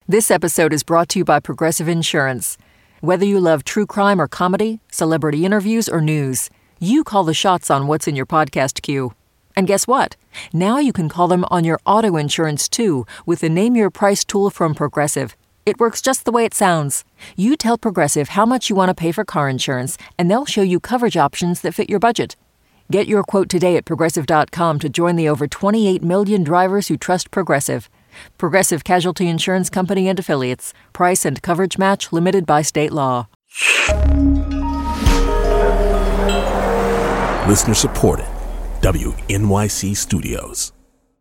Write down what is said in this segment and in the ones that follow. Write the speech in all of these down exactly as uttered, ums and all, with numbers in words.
This episode is brought to you by Progressive Insurance. Whether you love true crime or comedy, celebrity interviews or news, you call the shots on what's in your podcast queue. And guess what? Now you can call them on your auto insurance too with the Name Your Price tool from Progressive. It works just the way it sounds. You tell Progressive how much you want to pay for car insurance, and they'll show you coverage options that fit your budget. Get your quote today at Progressive dot com to join the over twenty-eight million drivers who trust Progressive. Progressive Casualty Insurance Company and Affiliates. Price and coverage match limited by state law. Listener supported. W N Y C Studios.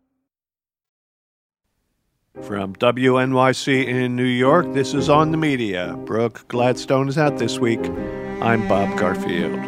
From W N Y C in New York, this is On the Media. Brooke Gladstone is out this week. I'm Bob Garfield.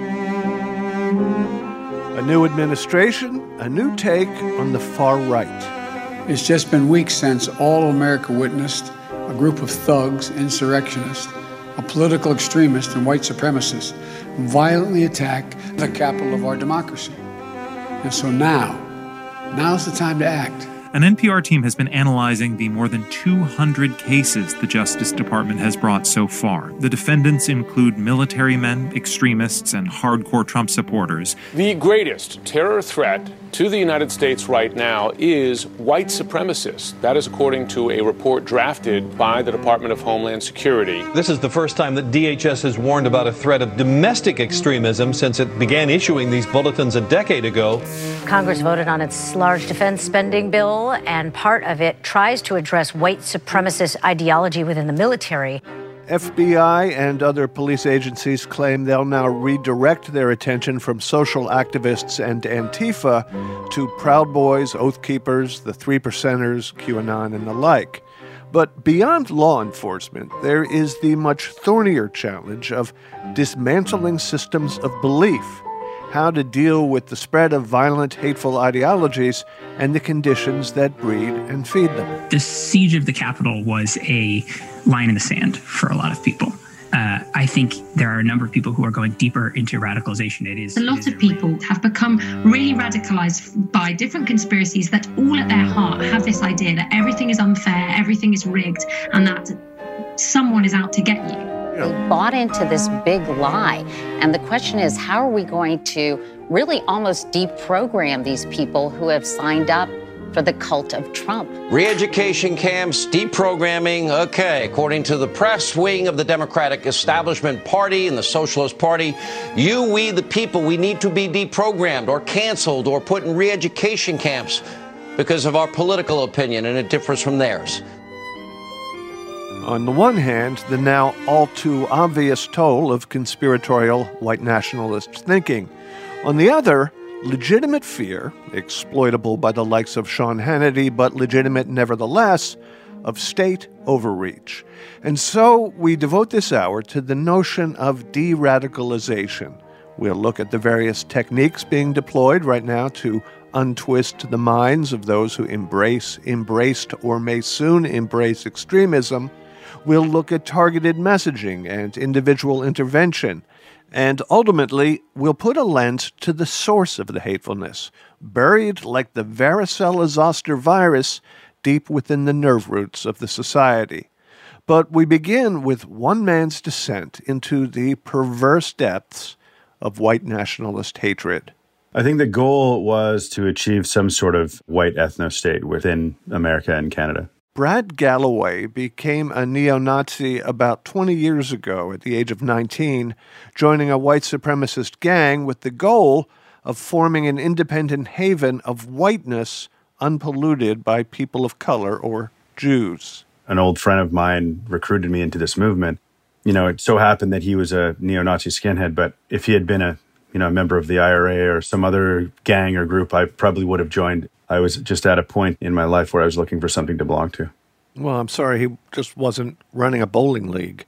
A new administration, a new take on the far right. It's just been weeks since all America witnessed a group of thugs, insurrectionists, a political extremist, and white supremacists violently attack the capital of our democracy. And so now, now's the time to act. An N P R team has been analyzing the more than two hundred cases the Justice Department has brought so far. The defendants include military men, extremists, and hardcore Trump supporters. The greatest terror threat to the United States right now is white supremacists. That is according to a report drafted by the Department of Homeland Security. This is the first time that D H S has warned about a threat of domestic extremism since it began issuing these bulletins a decade ago. Congress voted on its large defense spending bill, and part of it tries to address white supremacist ideology within the military. F B I and other police agencies claim they'll now redirect their attention from social activists and Antifa to Proud Boys, Oath Keepers, the Three Percenters, QAnon, and the like. But beyond law enforcement, there is the much thornier challenge of dismantling systems of belief, how to deal with the spread of violent, hateful ideologies and the conditions that breed and feed them. The siege of the Capitol was a line in the sand for a lot of people. Uh, I think there are a number of people who are going deeper into radicalization. It is a lot of people have become really radicalized by different conspiracies that all at their heart have this idea that everything is unfair, everything is rigged, and that someone is out to get you. They bought into this big lie. And the question is, how are we going to really almost deprogram these people who have signed up for the cult of Trump? Re-education camps, deprogramming, okay. According to the press wing of the Democratic Establishment Party and the Socialist Party, you, we, the people, we need to be deprogrammed or canceled or put in re-education camps because of our political opinion and it differs from theirs. On the one hand, the now all-too-obvious toll of conspiratorial white nationalist thinking. On the other, legitimate fear, exploitable by the likes of Sean Hannity, but legitimate nevertheless, of state overreach. And so we devote this hour to the notion of de-radicalization. We'll look at the various techniques being deployed right now to untwist the minds of those who embrace, embraced, or may soon embrace extremism. We'll look at targeted messaging and individual intervention. And ultimately, we'll put a lens to the source of the hatefulness, buried like the varicella-zoster virus deep within the nerve roots of the society. But we begin with one man's descent into the perverse depths of white nationalist hatred. I think the goal was to achieve some sort of white ethno-state within America and Canada. Brad Galloway became a neo-Nazi about twenty years ago at the age of nineteen, joining a white supremacist gang with the goal of forming an independent haven of whiteness unpolluted by people of color or Jews. An old friend of mine recruited me into this movement. You know, it so happened that he was a neo-Nazi skinhead, but if he had been a, you know, a member of the I R A or some other gang or group, I probably would have joined. I was just at a point in my life where I was looking for something to belong to. Well, I'm sorry, he just wasn't running a bowling league.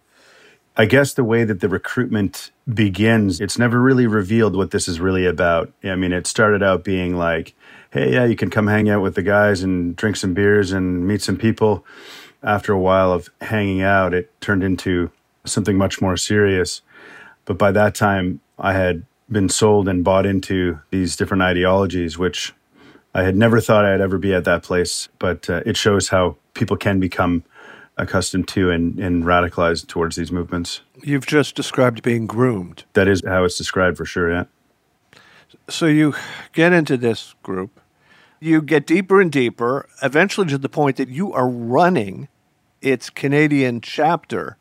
I guess the way that the recruitment begins, it's never really revealed what this is really about. I mean, it started out being like, hey, yeah, you can come hang out with the guys and drink some beers and meet some people. After a while of hanging out, it turned into something much more serious. But by that time, I had been sold and bought into these different ideologies, which I had never thought I'd ever be at that place. But uh, it shows how people can become accustomed to and, and radicalized towards these movements. You've just described being groomed. That is how it's described for sure, yeah. So you get into this group, you get deeper and deeper, eventually to the point that you are running its Canadian chapter.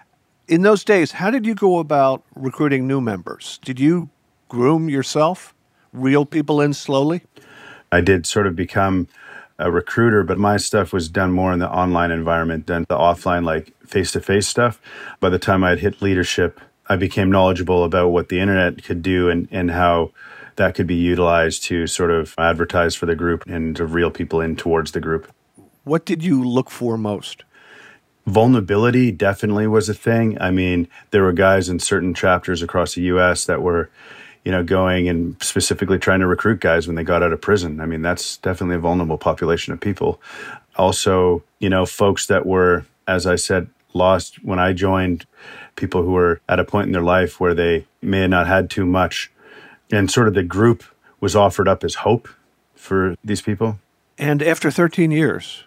In those days, how did you go about recruiting new members? Did you groom yourself, reel people in slowly? I did sort of become a recruiter, but my stuff was done more in the online environment than the offline, like face-to-face stuff. By the time I'd hit leadership, I became knowledgeable about what the internet could do and, and how that could be utilized to sort of advertise for the group and to reel people in towards the group. What did you look for most? Vulnerability definitely was a thing. I mean, there were guys in certain chapters across the U S that were, you know, going and specifically trying to recruit guys when they got out of prison. I mean, that's definitely a vulnerable population of people. Also, you know, folks that were, as I said, lost when I joined, people who were at a point in their life where they may have not had too much. And sort of the group was offered up as hope for these people. And after thirteen years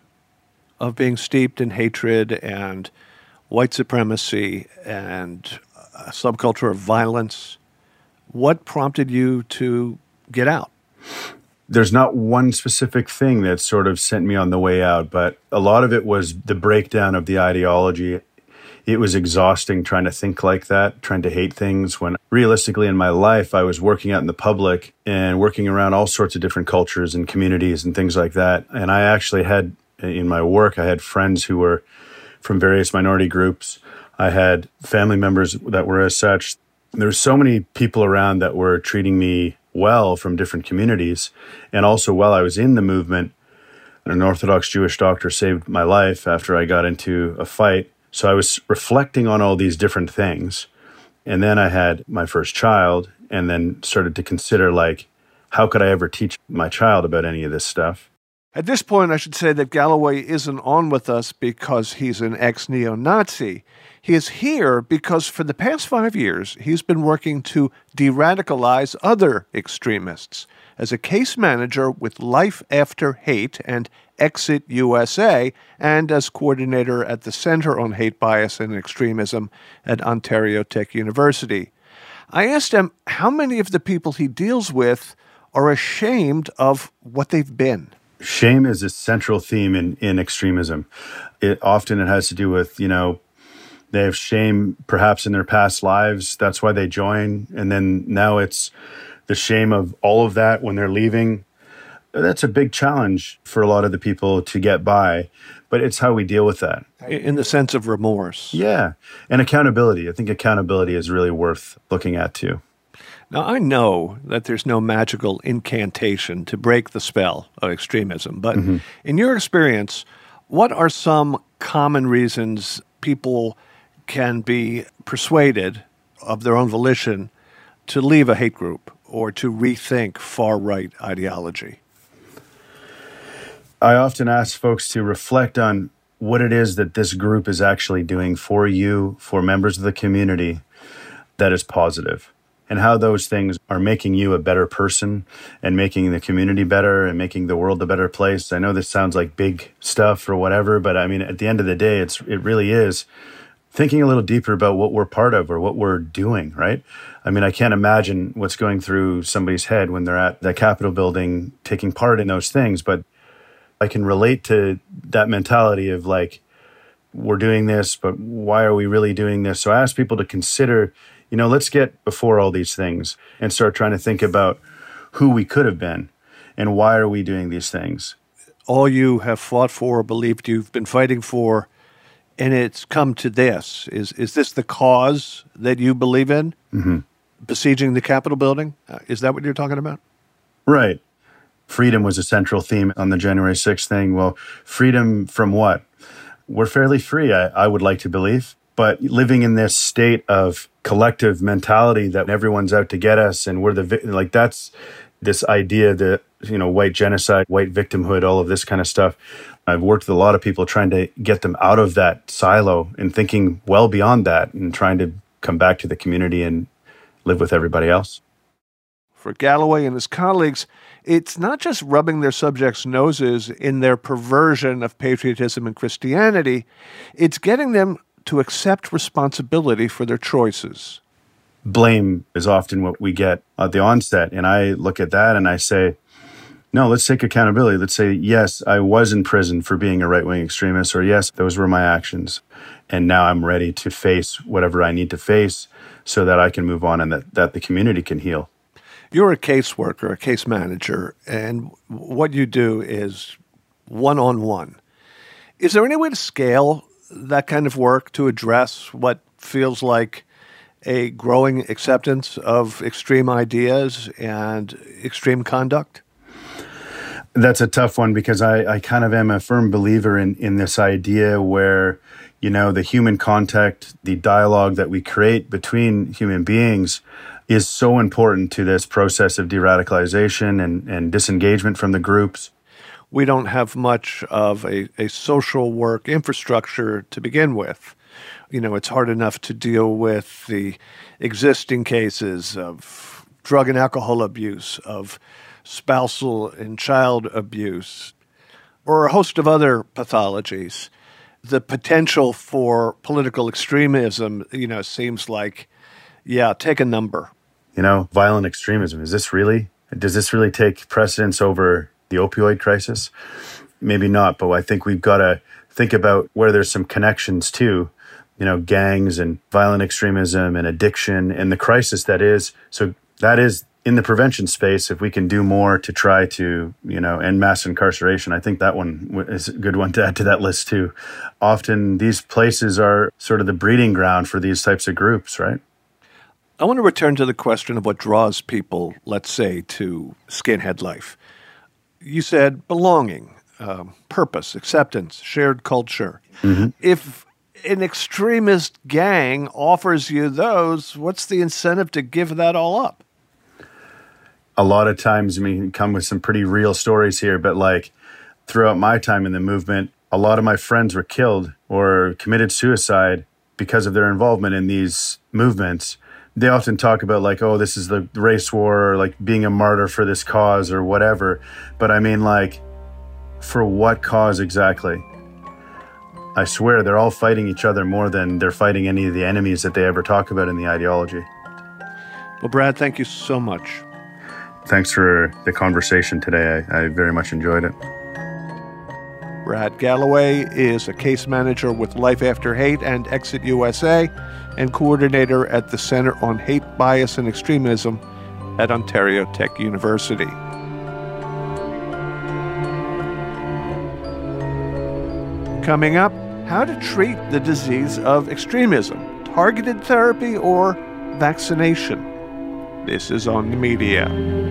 of being steeped in hatred and white supremacy and a subculture of violence, what prompted you to get out? There's not one specific thing that sort of sent me on the way out, but a lot of it was the breakdown of the ideology. It was exhausting trying to think like that, trying to hate things, when realistically in my life, I was working out in the public and working around all sorts of different cultures and communities and things like that. And I actually had, in my work, I had friends who were from various minority groups. I had family members that were as such. There were so many people around that were treating me well from different communities. And also while I was in the movement, an Orthodox Jewish doctor saved my life after I got into a fight. So I was reflecting on all these different things. And then I had my first child and then started to consider, like, how could I ever teach my child about any of this stuff? At this point, I should say that Galloway isn't on with us because he's an ex-neo-Nazi. He is here because for the past five years, he's been working to de-radicalize other extremists. As a case manager with Life After Hate and Exit U S A, and as coordinator at the Center on Hate, Bias, and Extremism at Ontario Tech University. I asked him how many of the people he deals with are ashamed of what they've been. Shame is a central theme in, in extremism. It often it has to do with, you know, they have shame perhaps in their past lives. That's why they join. And then now it's the shame of all of that when they're leaving. That's a big challenge for a lot of the people to get by, but it's how we deal with that. In the sense of remorse. Yeah. And accountability. I think accountability is really worth looking at too. Now, I know that there's no magical incantation to break the spell of extremism, but mm-hmm. in your experience, what are some common reasons people can be persuaded of their own volition to leave a hate group or to rethink far-right ideology? I often ask folks to reflect on what it is that this group is actually doing for you, for members of the community, that is positive, and how those things are making you a better person and making the community better and making the world a better place. I know this sounds like big stuff or whatever, but I mean, at the end of the day, it's it really is thinking a little deeper about what we're part of or what we're doing, right? I mean, I can't imagine what's going through somebody's head when they're at the Capitol building taking part in those things, but I can relate to that mentality of like, we're doing this, but why are we really doing this? So I ask people to consider, you know, let's get before all these things and start trying to think about who we could have been and why are we doing these things. All you have fought for, believed you've been fighting for, and it's come to this. Is is this the cause that you believe in? Mm-hmm. Besieging the Capitol building? Uh, is that what you're talking about? Right. Freedom was a central theme on the January sixth thing. Well, freedom from what? We're fairly free, I, I would like to believe. But living in this state of collective mentality that everyone's out to get us and we're the, like that's this idea that, you know, white genocide, white victimhood, all of this kind of stuff. I've worked with a lot of people trying to get them out of that silo and thinking well beyond that and trying to come back to the community and live with everybody else. For Galloway and his colleagues, it's not just rubbing their subjects' noses in their perversion of patriotism and Christianity, it's getting them to accept responsibility for their choices. Blame is often what we get at the onset, and I look at that and I say, no, let's take accountability. Let's say, yes, I was in prison for being a right-wing extremist, or yes, those were my actions, and now I'm ready to face whatever I need to face so that I can move on and that, that the community can heal. You're a caseworker, a case manager, and what you do is one-on-one. Is there any way to scale that kind of work to address what feels like a growing acceptance of extreme ideas and extreme conduct? That's a tough one because I, I kind of am a firm believer in, in this idea where, you know, the human contact, the dialogue that we create between human beings is so important to this process of de-radicalization and, and disengagement from the groups. We don't have much of a, a social work infrastructure to begin with. You know, it's hard enough to deal with the existing cases of drug and alcohol abuse, of spousal and child abuse, or a host of other pathologies. The potential for political extremism, you know, seems like, yeah, take a number. You know, violent extremism, is this really, does this really take precedence over the opioid crisis? Maybe not, but I think we've got to think about where there's some connections too, you know, gangs and violent extremism and addiction and the crisis that is. So that is in the prevention space. If we can do more to try to, you know, end mass incarceration, I think that one is a good one to add to that list too. Often these places are sort of the breeding ground for these types of groups, right? I want to return to the question of what draws people, let's say, to skinhead life. You said belonging, um, purpose, acceptance, shared culture. Mm-hmm. If an extremist gang offers you those, what's the incentive to give that all up? A lot of times, I mean, come with some pretty real stories here, but like throughout my time in the movement, a lot of my friends were killed or committed suicide because of their involvement in these movements. They often talk about like, oh, this is the race war, or like being a martyr for this cause or whatever. But I mean, like, for what cause exactly? I swear they're all fighting each other more than they're fighting any of the enemies that they ever talk about in the ideology. Well, Brad, thank you so much. Thanks for the conversation today. I, I very much enjoyed it. Brad Galloway is a case manager with Life After Hate and Exit U S A and coordinator at the Center on Hate, Bias, and Extremism at Ontario Tech University. Coming up, how to treat the disease of extremism, targeted therapy or vaccination. This is On the Media.